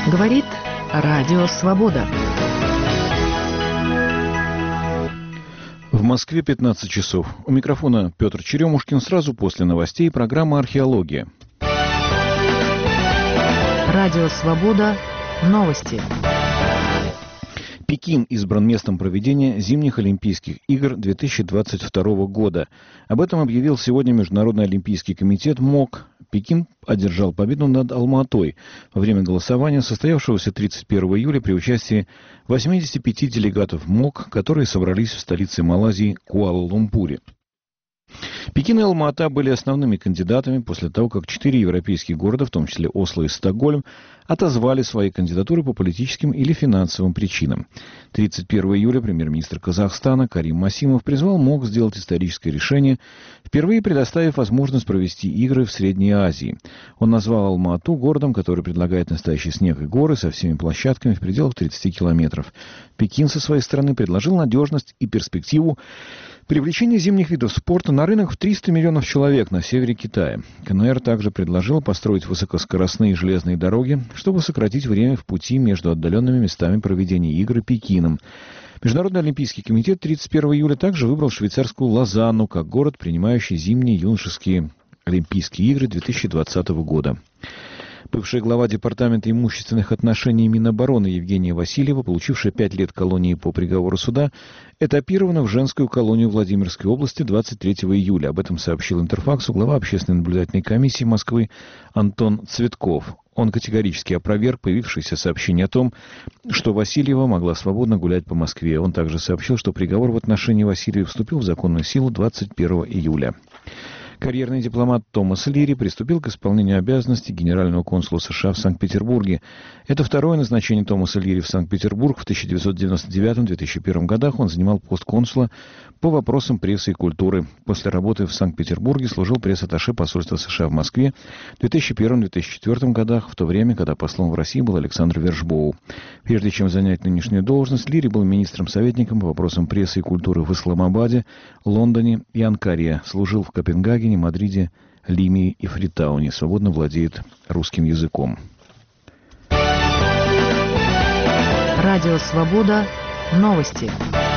Говорит Радио Свобода. В Москве 15 часов. У микрофона Петр Черемушкин. Сразу после новостей программа «Археология». Радио Свобода. Новости. Пекин избран местом проведения зимних Олимпийских игр 2022 года. Об этом объявил сегодня Международный олимпийский комитет МОК. Пекин одержал победу над Алма-Атой во время голосования, состоявшегося 31 июля при участии 85 делегатов МОК, которые собрались в столице Малайзии Куала-Лумпуре. Пекин и Алма-Ата были основными кандидатами после того, как 4 европейских города, в том числе Осло и Стокгольм, отозвали свои кандидатуры по политическим или финансовым причинам. 31 июля премьер-министр Казахстана Карим Масимов призвал МОК сделать историческое решение, впервые предоставив возможность провести игры в Средней Азии. Он назвал Алма-Ату городом, который предлагает настоящий снег и горы со всеми площадками в пределах 30 километров. Пекин со своей стороны предложил надежность и перспективу привлечение зимних видов спорта на рынок в 300 миллионов человек на севере Китая. КНР также предложил построить высокоскоростные железные дороги, чтобы сократить время в пути между отдаленными местами проведения игр и Пекином. Международный олимпийский комитет 31 июля также выбрал швейцарскую Лозанну как город, принимающий зимние юношеские Олимпийские игры 2020 года. Бывшая глава Департамента имущественных отношений Минобороны Евгения Васильева, получившая 5 лет колонии по приговору суда, этапирована в женскую колонию Владимирской области 23 июля. Об этом сообщил Интерфаксу глава Общественной наблюдательной комиссии Москвы Антон Цветков. Он категорически опроверг появившееся сообщение о том, что Васильева могла свободно гулять по Москве. Он также сообщил, что приговор в отношении Васильевой вступил в законную силу 21 июля. Карьерный дипломат Томас Лири приступил к исполнению обязанностей генерального консула США в Санкт-Петербурге. Это второе назначение Томаса Лири в Санкт-Петербург. В 1999-2001 годах он занимал пост консула по вопросам прессы и культуры. После работы в Санкт-Петербурге служил пресс-атташе посольства США в Москве в 2001-2004 годах, в то время, когда послом в России был Александр Вершбоу. Прежде чем занять нынешнюю должность, Лири был министром-советником по вопросам прессы и культуры в Исламабаде, Лондоне и Анкаре. Служил в Копенгагене, Мадриде, Лиме и Фритауне. Свободно владеет русским языком. Радио Свобода. Новости.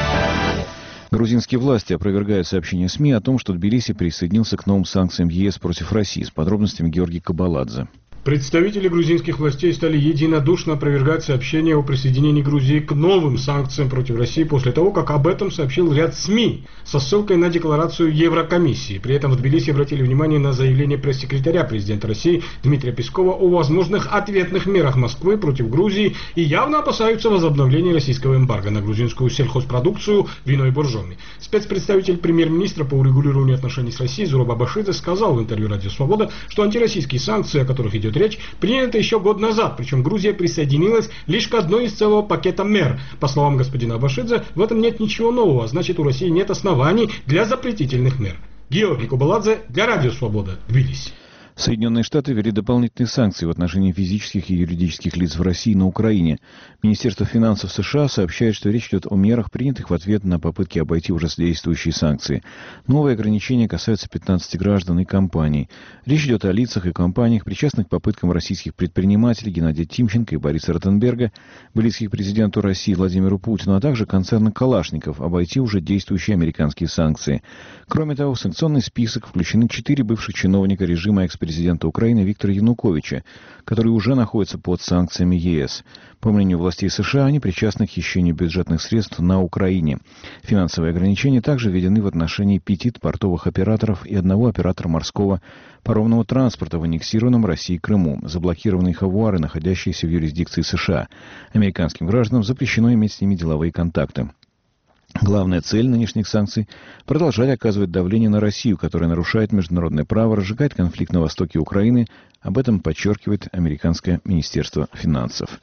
Грузинские власти опровергают сообщения СМИ о том, что Тбилиси присоединился к новым санкциям ЕС против России. С подробностями Георгий Кабаладзе. Представители грузинских властей стали единодушно опровергать сообщения о присоединении Грузии к новым санкциям против России после того, как об этом сообщил ряд СМИ со ссылкой на декларацию Еврокомиссии. При этом в Тбилиси обратили внимание на заявление пресс-секретаря президента России Дмитрия Пескова о возможных ответных мерах Москвы против Грузии и явно опасаются возобновления российского эмбарго на грузинскую сельхозпродукцию, вино и боржоми. Спецпредставитель премьер-министра по урегулированию отношений с Россией Зураб Абашидзе сказал в интервью «Радио Свобода», что антироссийские санкции, о которых идет речь, принято еще год назад, причем Грузия присоединилась лишь к одной из целого пакета мер. По словам господина Абашидзе, в этом нет ничего нового, значит, у России нет оснований для запретительных мер. Георгий Кабаладзе для Радио Свобода, Тбилиси. Соединенные Штаты ввели дополнительные санкции в отношении физических и юридических лиц в России и на Украине. Министерство финансов США сообщает, что речь идет о мерах, принятых в ответ на попытки обойти уже действующие санкции. Новые ограничения касаются 15 граждан и компаний. Речь идет о лицах и компаниях, причастных к попыткам российских предпринимателей Геннадия Тимченко и Бориса Ротенберга, близких президенту России Владимиру Путину, а также концерна «Калашников» обойти уже действующие американские санкции. Кроме того, в санкционный список включены 4 бывших чиновника режима экс-президента Украины Виктора Януковича, которые уже находятся под санкциями ЕС. По мнению властей США, они причастны к хищению бюджетных средств на Украине. Финансовые ограничения также введены в отношении 5 портовых операторов и 1 оператора морского паромного транспорта в аннексированном Россией Крыму, заблокированные авуары, находящиеся в юрисдикции США. Американским гражданам запрещено иметь с ними деловые контакты. Главная цель нынешних санкций – продолжать оказывать давление на Россию, которая нарушает международное право, разжигает конфликт на востоке Украины. Об этом подчеркивает американское Министерство финансов.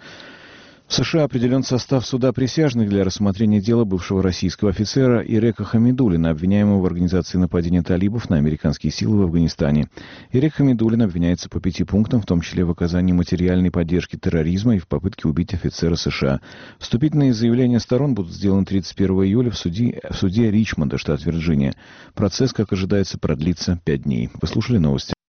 В США определен состав суда присяжных для рассмотрения дела бывшего российского офицера Ирека Хамидуллина, обвиняемого в организации нападения талибов на американские силы в Афганистане. Ирек Хамидуллин обвиняется по 5 пунктам, в том числе в оказании материальной поддержки терроризма и в попытке убить офицера США. Вступительные заявления сторон будут сделаны 31 июля в суде Ричмонда, штат Вирджиния. Процесс, как ожидается, продлится 5 дней. Вы слушали новости.